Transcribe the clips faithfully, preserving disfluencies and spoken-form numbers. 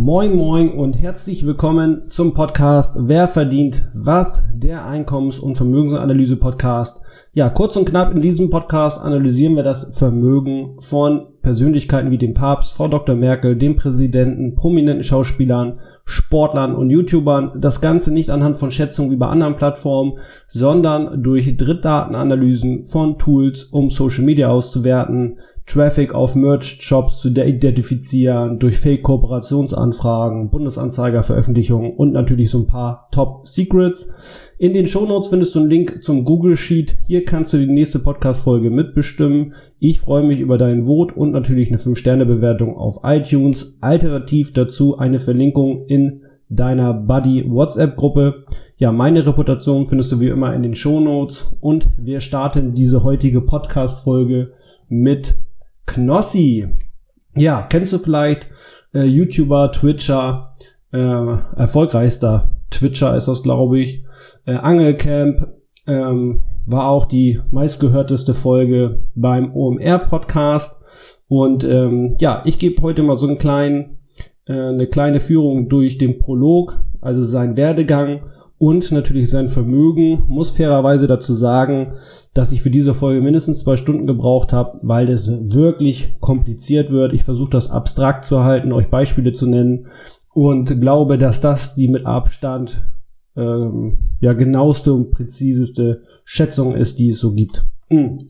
Moin moin und herzlich willkommen zum Podcast Wer verdient was? Der Einkommens- und Vermögensanalyse-Podcast. Ja, kurz und knapp in diesem Podcast analysieren wir das Vermögen von Persönlichkeiten wie dem Papst, Frau Doktor Merkel, dem Präsidenten, prominenten Schauspielern, Sportlern und YouTubern. Das Ganze nicht anhand von Schätzungen wie bei anderen Plattformen, sondern durch Drittdatenanalysen von Tools, um Social Media auszuwerten, Traffic auf Merch-Shops zu identifizieren, durch Fake-Kooperationsanfragen, Bundesanzeiger-Veröffentlichungen und natürlich so ein paar Top-Secrets. In den Shownotes findest du einen Link zum Google Sheet. Hier kannst du die nächste Podcast-Folge mitbestimmen. Ich freue mich über dein Vote und natürlich eine fünf Sterne Bewertung auf iTunes. Alternativ dazu eine Verlinkung in deiner Buddy-WhatsApp-Gruppe. Ja, meine Reputation findest du wie immer in den Shownotes. Und wir starten diese heutige Podcast-Folge mit Knossi. Ja, kennst du vielleicht äh, YouTuber, Twitcher, äh, erfolgreichster Twitcher ist das, glaube ich. Äh, Angelcamp ähm, war auch die meistgehörteste Folge beim O M R-Podcast. Und ähm, ja, ich gebe heute mal so einen kleinen, äh, eine kleine Führung durch den Prolog, also seinen Werdegang und natürlich sein Vermögen. Muss fairerweise dazu sagen, dass ich für diese Folge mindestens zwei Stunden gebraucht habe, weil es wirklich kompliziert wird. Ich versuche das abstrakt zu halten, euch Beispiele zu nennen und glaube, dass das die mit Abstand ähm, ja genaueste und präziseste Schätzung ist, die es so gibt. Mhm.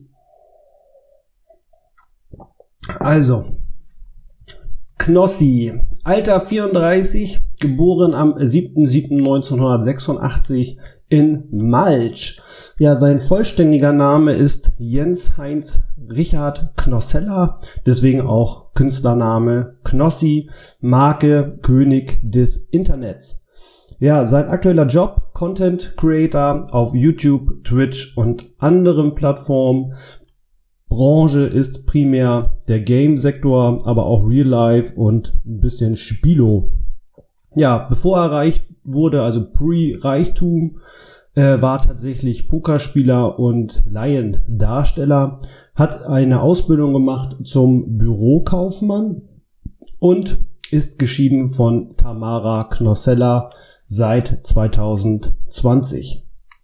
Also, Knossi, Alter vierunddreißig, geboren am siebter siebter neunzehnhundertsechsundachtzig in Malch. Ja, sein vollständiger Name ist Jens Heinz Richard Knossella, deswegen auch Künstlername Knossi, Marke König des Internets. Ja, sein aktueller Job, Content Creator auf YouTube, Twitch und anderen Plattformen. Branche ist primär der Game-Sektor, aber auch Real Life und ein bisschen Spielo. Ja, bevor er reich wurde, also Pre-Reichtum, äh, war tatsächlich Pokerspieler und Laiendarsteller, hat eine Ausbildung gemacht zum Bürokaufmann und ist geschieden von Tamara Knossella seit zweitausendzwanzig.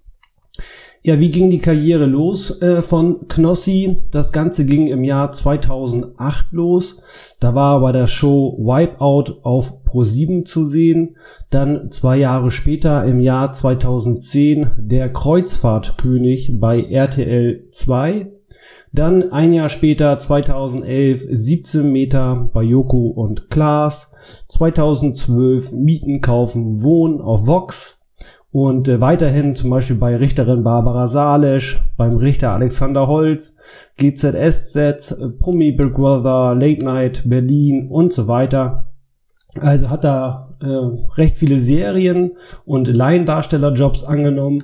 Ja, wie ging die Karriere los äh, von Knossi? Das Ganze ging im Jahr zweitausendacht los. Da war er bei der Show Wipeout auf Pro sieben zu sehen. Dann zwei Jahre später im Jahr zweitausendzehn der Kreuzfahrtkönig bei R T L zwei. Dann ein Jahr später zweitausendelf siebzehn Meter bei Joko und Klaas. zweitausendzwölf Mieten kaufen Wohnen auf Vox. Und äh, weiterhin zum Beispiel bei Richterin Barbara Salesch, beim Richter Alexander Holz, G Z S Z, äh, Promi Big Brother, Late Night Berlin und so weiter. Also hat er äh, recht viele Serien und Laiendarstellerjobs angenommen.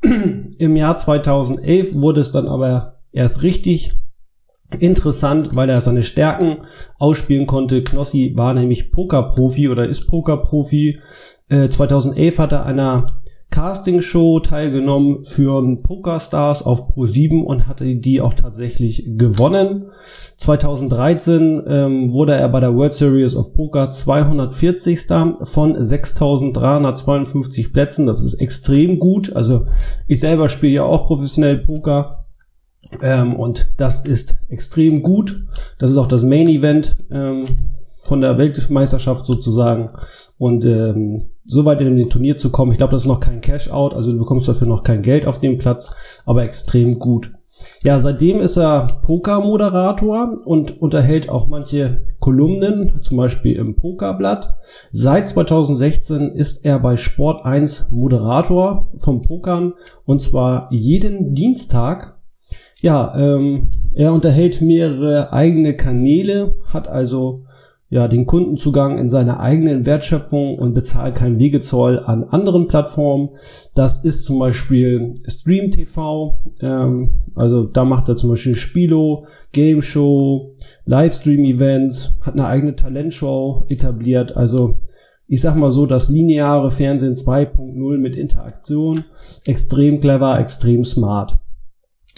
Im Jahr zweitausendelf wurde es dann aber erst richtig interessant, weil er seine Stärken ausspielen konnte. Knossi war nämlich Pokerprofi oder ist Pokerprofi. Äh, zweitausendelf hat er einer Castingshow teilgenommen für Pokerstars auf Pro sieben und hatte die auch tatsächlich gewonnen. zweitausenddreizehn ähm, wurde er bei der World Series of Poker zweihundertvierzigster von sechstausenddreihundertzweiundfünfzig Plätzen. Das ist extrem gut. Also ich selber spiele ja auch professionell Poker. Ähm, und das ist extrem gut. Das ist auch das Main Event ähm, von der Weltmeisterschaft sozusagen. Und ähm, so weit in dem Turnier zu kommen, ich glaube, das ist noch kein Cash-Out, also du bekommst dafür noch kein Geld auf dem Platz, aber extrem gut. Ja, seitdem ist er Poker-Moderator und unterhält auch manche Kolumnen, zum Beispiel im Pokerblatt. Seit zweitausendsechzehn ist er bei Sport eins Moderator vom Pokern und zwar jeden Dienstag. Ja, ähm, er unterhält mehrere eigene Kanäle, hat also ja den Kundenzugang in seiner eigenen Wertschöpfung und bezahlt kein Wegezoll an anderen Plattformen. Das ist zum Beispiel Stream T V, ähm, also da macht er zum Beispiel Spielo, Game Show, Livestream-Events, hat eine eigene Talentshow etabliert. Also ich sag mal so, das lineare Fernsehen zwei punkt null mit Interaktion, extrem clever, extrem smart.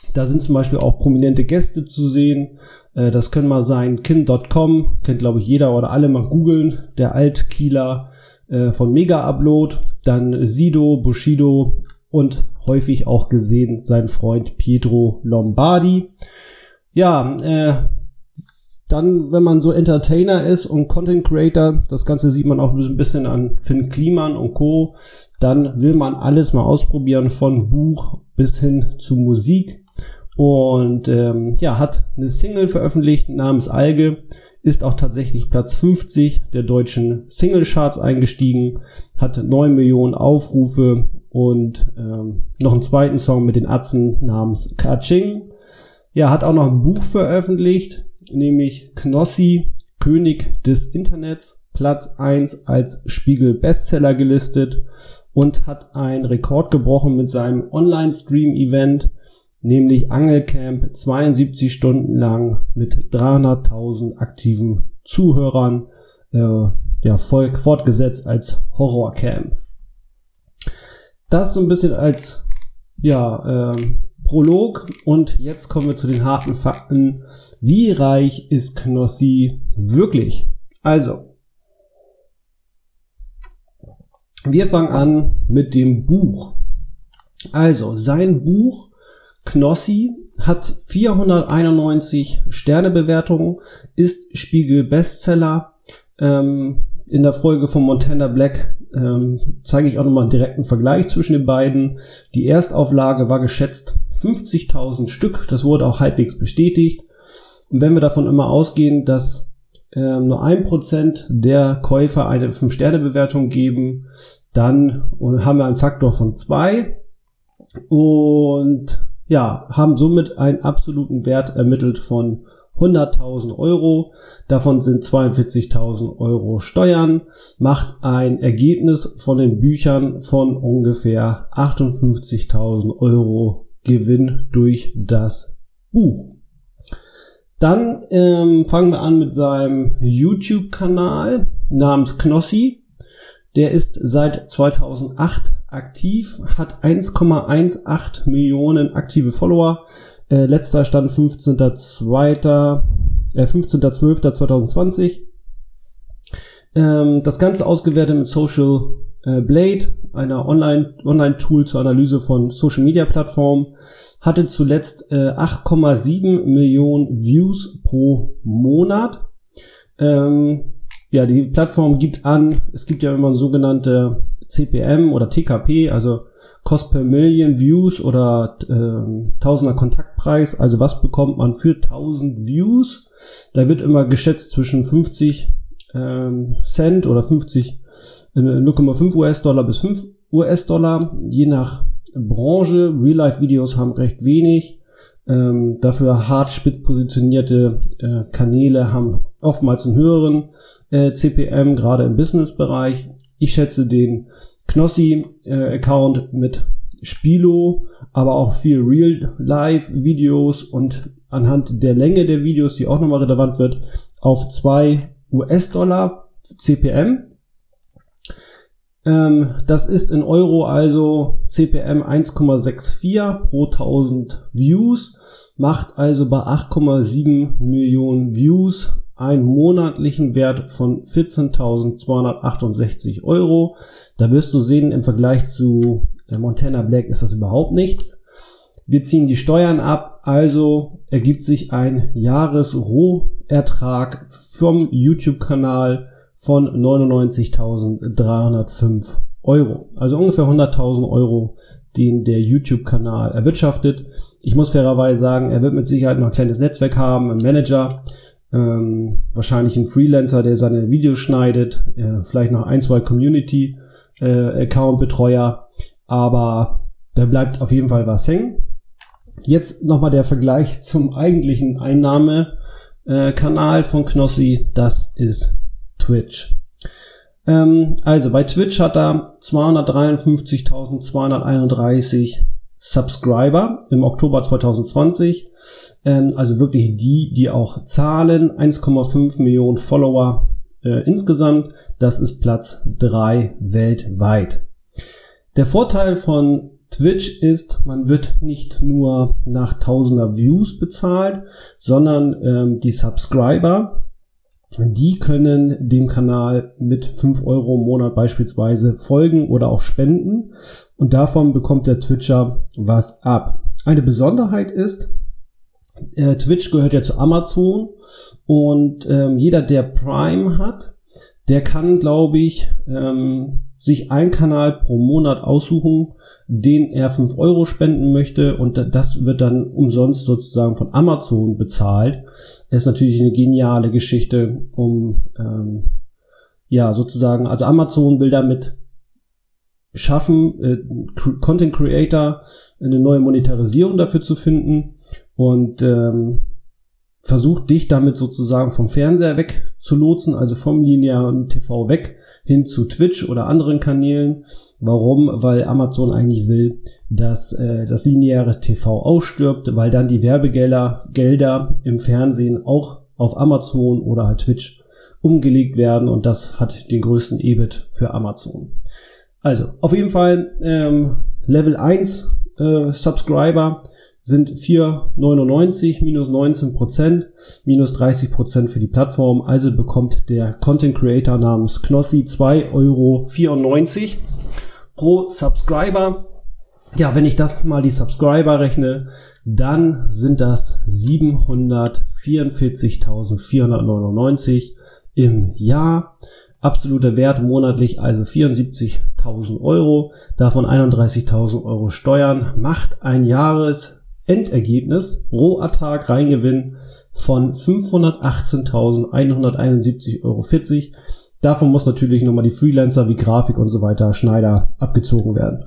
Da sind zum Beispiel auch prominente Gäste zu sehen. Äh, das können mal sein kin Punkt com, kennt glaube ich jeder oder alle, mal googeln. Der Altkieler äh, von Mega Upload, dann Sido, Bushido und häufig auch gesehen sein Freund Pietro Lombardi. Ja, äh, dann, wenn man so Entertainer ist und Content Creator, das Ganze sieht man auch ein bisschen an Finn Kliman und Co., dann will man alles mal ausprobieren, von Buch bis hin zu Musik. Und ähm, ja, hat eine Single veröffentlicht namens Alge, ist auch tatsächlich Platz fünfzig der deutschen Single-Charts eingestiegen, hat neun Millionen Aufrufe und ähm, noch einen zweiten Song mit den Atzen namens Kaching. Ja, hat auch noch ein Buch veröffentlicht, nämlich Knossi, König des Internets, Platz eins als Spiegel-Bestseller gelistet und hat einen Rekord gebrochen mit seinem Online-Stream-Event, nämlich Angelcamp, zweiundsiebzig Stunden lang mit dreihunderttausend aktiven Zuhörern, äh, ja, voll, fortgesetzt als Horrorcamp. Das so ein bisschen als, ja, äh, Prolog, und jetzt kommen wir zu den harten Fakten. Wie reich ist Knossi wirklich? Also, wir fangen an mit dem Buch. Also, sein Buch Knossi hat vierhunderteinundneunzig Sternebewertungen, ist Spiegel-Bestseller. Ähm, in der Folge von Montana Black ähm, zeige ich auch nochmal einen direkten Vergleich zwischen den beiden. Die Erstauflage war geschätzt fünfzigtausend Stück, das wurde auch halbwegs bestätigt. Und wenn wir davon immer ausgehen, dass ähm, nur ein Prozent der Käufer eine fünf Sterne Bewertung geben, dann haben wir einen Faktor von zwei und ja, haben somit einen absoluten Wert ermittelt von hunderttausend Euro. Davon sind zweiundvierzigtausend Euro Steuern, macht ein Ergebnis von den Büchern von ungefähr achtundfünfzigtausend Euro Gewinn durch das Buch. Dann ähm, fangen wir an mit seinem YouTube-Kanal namens Knossi. Der ist seit zweitausendacht aktiv, hat eins Komma achtzehn Millionen aktive Follower. Äh, letzter Stand fünfzehnter zwölfter zweitausendzwanzig. Ähm, das Ganze ausgewertet mit Social äh, Blade, einer Online, Online-Tool zur Analyse von Social-Media-Plattformen, hatte zuletzt äh, acht Komma sieben Millionen Views pro Monat. Ähm, ja, die Plattform gibt an, es gibt ja immer sogenannte C P M oder T K P, also Cost per Million Views oder äh, Tausender Kontaktpreis, also was bekommt man für tausend Views? Da wird immer geschätzt zwischen fünfzig ähm, Cent oder fünfzig, äh, null Komma fünf US-Dollar bis fünf US-Dollar, je nach Branche. Real-Life-Videos haben recht wenig, ähm, dafür hart spitz positionierte äh, Kanäle haben oftmals einen höheren äh, C P M, gerade im Business-Bereich. Ich schätze den Knossi-Account äh, mit Spilo, aber auch viel Real-Life-Videos und anhand der Länge der Videos, die auch nochmal relevant wird, auf zwei US-Dollar C P M. Ähm, das ist in Euro also C P M eins Komma vierundsechzig pro tausend Views, macht also bei acht Komma sieben Millionen Views einen monatlichen Wert von vierzehntausendzweihundertachtundsechzig Euro. Da wirst du sehen, im Vergleich zu Montana Black ist das überhaupt nichts. Wir ziehen die Steuern ab, also ergibt sich ein Jahresrohertrag vom YouTube-Kanal von neunundneunzigtausenddreihundertfünf Euro. Also ungefähr hunderttausend Euro, den der YouTube-Kanal erwirtschaftet. Ich muss fairerweise sagen, er wird mit Sicherheit noch ein kleines Netzwerk haben, einen Manager, ähm, wahrscheinlich ein Freelancer, der seine Videos schneidet, äh, vielleicht noch ein, zwei Community-Account-Betreuer, äh, aber da bleibt auf jeden Fall was hängen. Jetzt nochmal der Vergleich zum eigentlichen Einnahmekanal äh, von Knossi, das ist Twitch. Ähm, also bei Twitch hat er zweihundertdreiundfünfzigtausendzweihunderteinunddreißig Subscriber im Oktober zweitausendzwanzig, ähm, also wirklich die, die auch zahlen, eins Komma fünf Millionen Follower äh, insgesamt, das ist Platz drei weltweit. Der Vorteil von Twitch ist, man wird nicht nur nach tausender Views bezahlt, sondern ähm, die Subscriber, die können dem Kanal mit fünf Euro im Monat beispielsweise folgen oder auch spenden und davon bekommt der Twitcher was ab. Eine Besonderheit ist, äh, Twitch gehört ja zu Amazon und ähm, jeder, der Prime hat, der kann, glaube ich, ähm, sich einen Kanal pro Monat aussuchen, den er fünf Euro spenden möchte und das wird dann umsonst sozusagen von Amazon bezahlt. Das ist natürlich eine geniale Geschichte, um ähm, ja sozusagen, also Amazon will damit schaffen, äh, Content Creator eine neue Monetarisierung dafür zu finden und ähm, versucht dich damit sozusagen vom Fernseher weg zu lotsen, also vom linearen T V weg hin zu Twitch oder anderen Kanälen. Warum? Weil Amazon eigentlich will, dass äh, das lineare T V ausstirbt, weil dann die Werbegelder Gelder im Fernsehen auch auf Amazon oder halt Twitch umgelegt werden und das hat den größten E B I T für Amazon. Also, auf jeden Fall ähm, Level eins äh, Subscriber sind vier neunundneunzig minus neunzehn Prozent minus dreißig Prozent für die Plattform. Also bekommt der Content Creator namens Knossi zwei Euro vierundneunzig pro Subscriber. Ja, wenn ich das mal die Subscriber rechne, dann sind das siebenhundertvierundvierzigtausendvierhundertneunundneunzig im Jahr. Absoluter Wert monatlich also vierundsiebzigtausend Euro, davon einunddreißigtausend Euro Steuern, macht ein Jahresendergebnis, Rohertrag, Reingewinn von fünfhundertachtzehntausendeinhunderteinundsiebzig Euro vierzig. Davon muss natürlich nochmal die Freelancer wie Grafik und so weiter, Schneider abgezogen werden.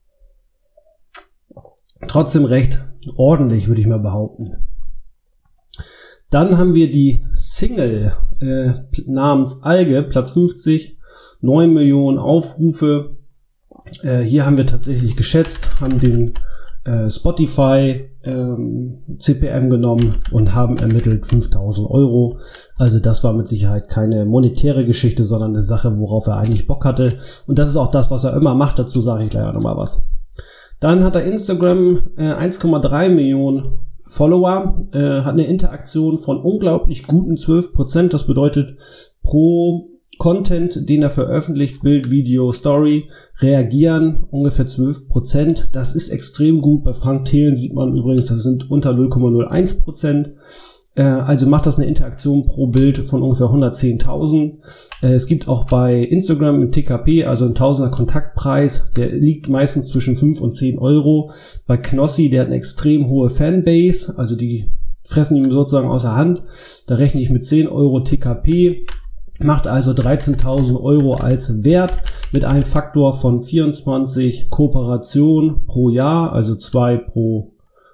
Trotzdem recht ordentlich, würde ich mal behaupten. Dann haben wir die Single äh, namens Alge, Platz fünfzig, neun Millionen Aufrufe. Äh, hier haben wir tatsächlich geschätzt, haben den äh, Spotify ähm, C P M genommen und haben ermittelt fünftausend Euro. Also das war mit Sicherheit keine monetäre Geschichte, sondern eine Sache, worauf er eigentlich Bock hatte. Und das ist auch das, was er immer macht. Dazu sage ich gleich auch nochmal was. Dann hat er Instagram äh, eins Komma drei Millionen Follower, äh, hat eine Interaktion von unglaublich guten zwölf Prozent. Das bedeutet, pro Content, den er veröffentlicht, Bild, Video, Story, reagieren ungefähr zwölf Prozent. Das ist extrem gut. Bei Frank Thelen sieht man übrigens, das sind unter null Komma null eins Prozent. Äh, also macht das eine Interaktion pro Bild von ungefähr hundertzehntausend. Äh, es gibt auch bei Instagram einen T K P, also ein Tausender Kontaktpreis, der liegt meistens zwischen fünf und zehn Euro. Bei Knossi, der hat eine extrem hohe Fanbase, also die fressen ihm sozusagen aus der Hand. Da rechne ich mit zehn Euro T K P, macht also dreizehntausend Euro als Wert mit einem Faktor von vierundzwanzig Kooperation pro Jahr, also zwei pro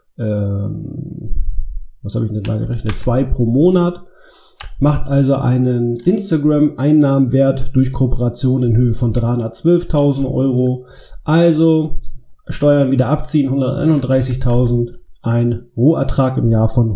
ähm, was habe ich denn da gerechnet? Zwei pro Monat. Macht also einen Instagram-Einnahmenwert durch Kooperation in Höhe von dreihundertzwölftausend Euro. Also Steuern wieder abziehen, hunderteinunddreißigtausend. Ein Rohertrag im Jahr von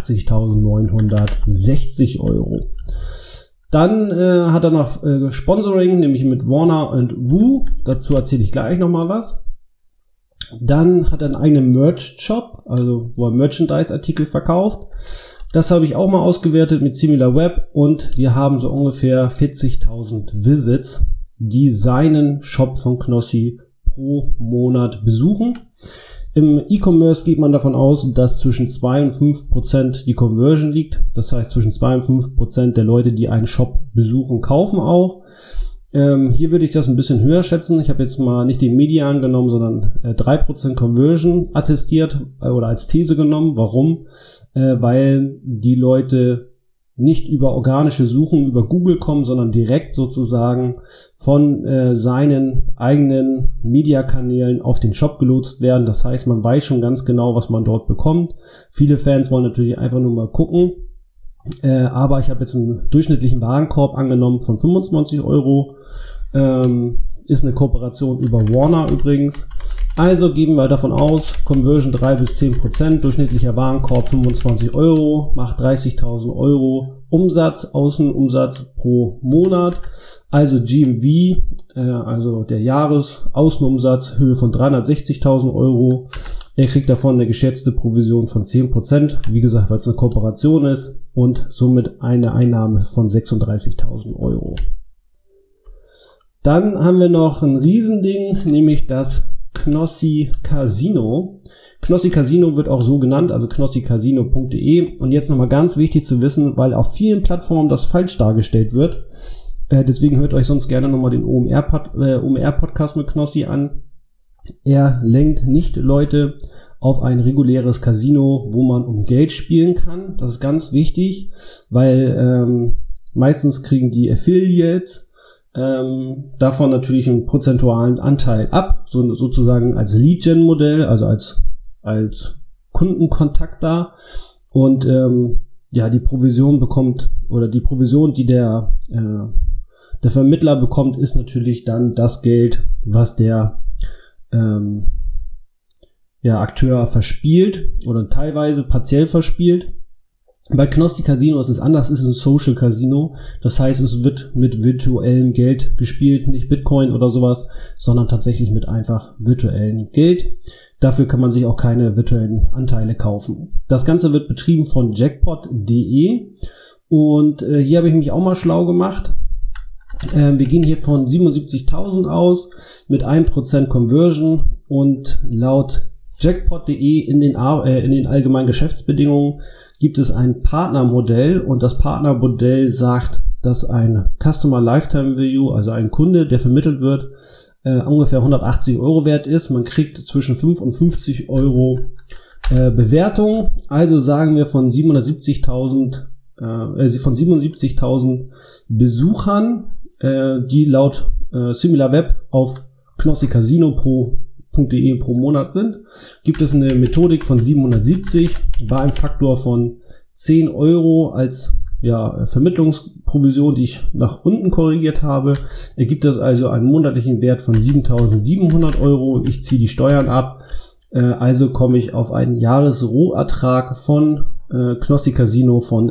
hundertachtzigtausendneunhundertsechzig Euro. Dann äh, hat er noch äh, Sponsoring, nämlich mit Warner und Woo. Dazu erzähle ich gleich nochmal was. Dann hat er einen eigenen Merch-Shop, also wo er Merchandise-Artikel verkauft. Das habe ich auch mal ausgewertet mit SimilarWeb und wir haben so ungefähr vierzigtausend Visits, die seinen Shop von Knossi pro Monat besuchen. Im E-Commerce geht man davon aus, dass zwischen zwei und fünf Prozent die Conversion liegt. Das heißt, zwischen zwei und fünf Prozent der Leute, die einen Shop besuchen, kaufen auch. Ähm, hier würde ich das ein bisschen höher schätzen. Ich habe jetzt mal nicht den Median genommen, sondern äh, drei Prozent Conversion attestiert äh, oder als These genommen. Warum? Äh, weil die Leute nicht über organische Suchen über Google kommen, sondern direkt sozusagen von äh, seinen eigenen Mediakanälen auf den Shop gelotst werden. Das heißt, man weiß schon ganz genau, was man dort bekommt. Viele Fans wollen natürlich einfach nur mal gucken. Äh, aber ich habe jetzt einen durchschnittlichen Warenkorb angenommen von fünfundzwanzig Euro. Ähm, ist eine Kooperation über Warner übrigens. Also geben wir davon aus, Conversion drei bis zehn Prozent, durchschnittlicher Warenkorb fünfundzwanzig Euro, macht dreißigtausend Euro Umsatz, Außenumsatz pro Monat, also G M V, äh, also der Jahresaußenumsatz, Höhe von dreihundertsechzigtausend Euro. Er kriegt davon eine geschätzte Provision von zehn Prozent, wie gesagt, weil es eine Kooperation ist, und somit eine Einnahme von sechsunddreißigtausend Euro. Dann haben wir noch ein Riesending, nämlich das Knossi Casino. Knossi Casino wird auch so genannt, also knossi casino punkt de. Und jetzt nochmal ganz wichtig zu wissen, weil auf vielen Plattformen das falsch dargestellt wird. Äh, deswegen hört euch sonst gerne nochmal den O M R-Podcast mit Knossi an. Er lenkt nicht Leute auf ein reguläres Casino, wo man um Geld spielen kann. Das ist ganz wichtig, weil ähm, meistens kriegen die Affiliates Ähm, davon natürlich einen prozentualen Anteil ab, so, sozusagen als Lead-Gen-Modell, also als als Kundenkontakt da, und ähm, ja, die Provision bekommt, oder die Provision, die der äh, der Vermittler bekommt, ist natürlich dann das Geld, was der ähm, ja, Akteur verspielt oder teilweise partiell verspielt. Bei Knossi Casino ist es anders, es ist ein Social Casino, das heißt, es wird mit virtuellem Geld gespielt, nicht Bitcoin oder sowas, sondern tatsächlich mit einfach virtuellem Geld. Dafür kann man sich auch keine virtuellen Anteile kaufen. Das Ganze wird betrieben von jackpot punkt de, und äh, hier habe ich mich auch mal schlau gemacht. Äh, wir gehen hier von siebenundsiebzigtausend aus mit ein Prozent Conversion, und laut jackpot punkt de in den, äh, in den allgemeinen Geschäftsbedingungen gibt es ein Partnermodell, und das Partnermodell sagt, dass ein Customer Lifetime Value, also ein Kunde, der vermittelt wird, äh, ungefähr hundertachtzig Euro wert ist. Man kriegt zwischen fünf und fünfzig Euro äh, Bewertung. Also sagen wir von siebenhundertsiebzigtausend, äh, von siebenundsiebzigtausend Besuchern, äh, die laut äh, SimilarWeb auf Knossi Casino pro .de pro Monat sind, gibt es eine Methodik von siebenhundertsiebzig bei einem Faktor von zehn Euro als ja, Vermittlungsprovision, die ich nach unten korrigiert habe. Ergibt das also einen monatlichen Wert von siebentausendsiebenhundert Euro. Ich ziehe die Steuern ab, äh, also komme ich auf einen Jahresrohertrag von äh, Knossi Casino von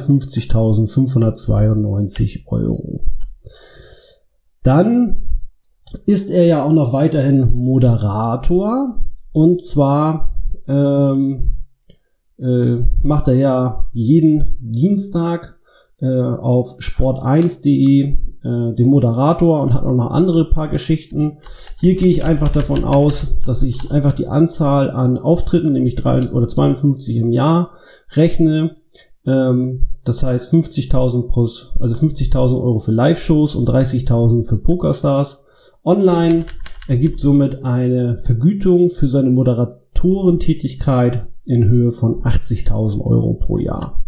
dreiundfünfzigtausendfünfhundertzweiundneunzig Euro. Dann ist er ja auch noch weiterhin Moderator, und zwar ähm, äh, macht er ja jeden Dienstag äh, auf sport eins punkt de äh, den Moderator und hat auch noch andere paar Geschichten. Hier gehe ich einfach davon aus, dass ich einfach die Anzahl an Auftritten, nämlich drei oder zweiundfünfzig im Jahr, rechne. Ähm, das heißt fünfzigtausend plus, also fünfzigtausend Euro für Live-Shows und dreißigtausend für Pokerstars. Online ergibt somit eine Vergütung für seine Moderatorentätigkeit in Höhe von achtzigtausend Euro pro Jahr.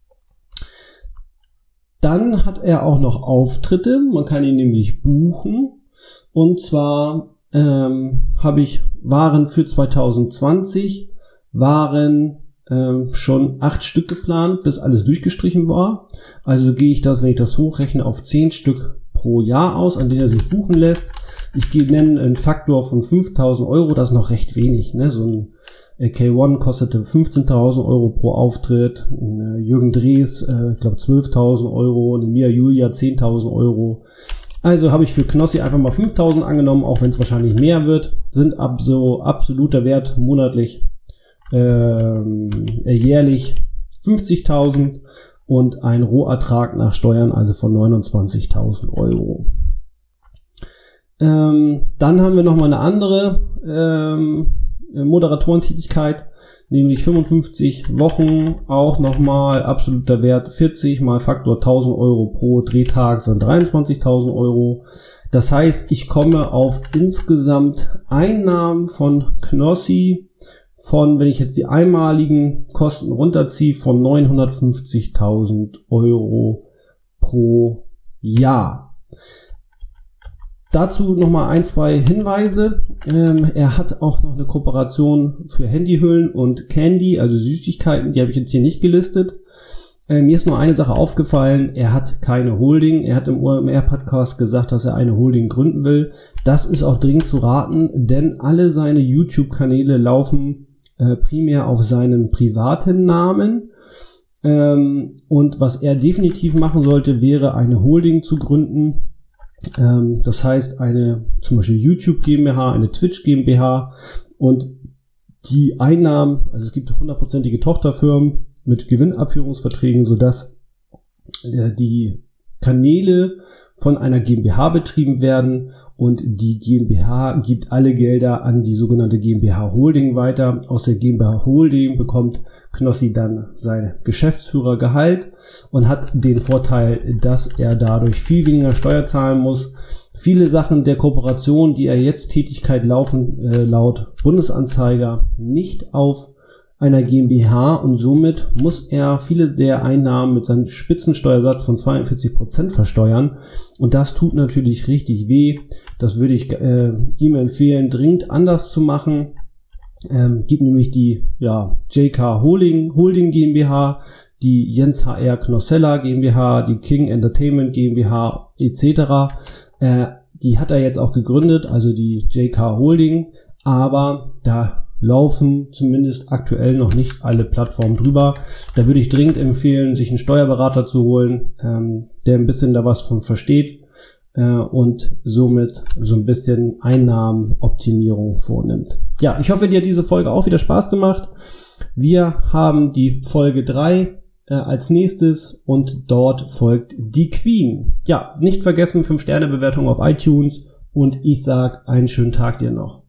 Dann hat er auch noch Auftritte, man kann ihn nämlich buchen, und zwar ähm, habe ich Waren für zweitausendzwanzig, waren ähm, schon acht Stück geplant, bis alles durchgestrichen war. Also gehe ich das, wenn ich das hochrechne, auf zehn Stück pro Jahr aus, an denen er sich buchen lässt. Ich nenne einen Faktor von fünftausend Euro, das ist noch recht wenig, ne? So ein K eins kostete fünfzehntausend Euro pro Auftritt, Jürgen Drees, äh, ich glaube zwölftausend Euro, eine Mia Julia zehntausend Euro. Also habe ich für Knossi einfach mal fünftausend angenommen, auch wenn es wahrscheinlich mehr wird, sind ab so absoluter Wert monatlich, ähm, äh, jährlich fünfzigtausend und ein Rohertrag nach Steuern also von neunundzwanzigtausend Euro. Ähm, dann haben wir noch mal eine andere ähm, Moderatorentätigkeit, nämlich fünfundfünfzig Wochen, auch nochmal absoluter Wert vierzig mal Faktor tausend Euro pro Drehtag sind dreiundzwanzigtausend Euro. Das heißt, ich komme auf insgesamt Einnahmen von Knossi von, wenn ich jetzt die einmaligen Kosten runterziehe, von neunhundertfünfzigtausend Euro pro Jahr. Dazu nochmal ein, zwei Hinweise. Ähm, er hat auch noch eine Kooperation für Handyhüllen und Candy, also Süßigkeiten, die habe ich jetzt hier nicht gelistet. Äh, mir ist nur eine Sache aufgefallen, er hat keine Holding, er hat im O M R-Podcast gesagt, dass er eine Holding gründen will. Das ist auch dringend zu raten, denn alle seine YouTube-Kanäle laufen äh, primär auf seinem privaten Namen. Ähm, und was er definitiv machen sollte, wäre eine Holding zu gründen. Ähm, das heißt eine zum Beispiel YouTube GmbH, eine Twitch GmbH und die Einnahmen, also es gibt hundertprozentige Tochterfirmen mit Gewinnabführungsverträgen, sodass äh, die Kanäle von einer GmbH betrieben werden und die GmbH gibt alle Gelder an die sogenannte GmbH Holding weiter. Aus der GmbH Holding bekommt Knossi dann sein Geschäftsführergehalt und hat den Vorteil, dass er dadurch viel weniger Steuer zahlen muss. Viele Sachen der Kooperation, die er jetzt Tätigkeit laufen, äh, laut Bundesanzeiger nicht auf einer GmbH und somit muss er viele der Einnahmen mit seinem Spitzensteuersatz von zweiundvierzig Prozent versteuern und das tut natürlich richtig weh. Das würde ich äh, ihm empfehlen, dringend anders zu machen. Ähm, gibt nämlich die ja J K Holding, Holding GmbH, die Jens H R Knossella GmbH, die King Entertainment GmbH et cetera. Äh, die hat er jetzt auch gegründet, also die J K Holding, aber da laufen zumindest aktuell noch nicht alle Plattformen drüber. Da würde ich dringend empfehlen, sich einen Steuerberater zu holen, ähm, der ein bisschen da was von versteht äh, und somit so ein bisschen Einnahmenoptimierung vornimmt. Ja, ich hoffe, dir hat diese Folge auch wieder Spaß gemacht. Wir haben die Folge drei äh, als nächstes und dort folgt die Queen. Ja, nicht vergessen, fünf Sterne Bewertung auf iTunes und ich sag einen schönen Tag dir noch.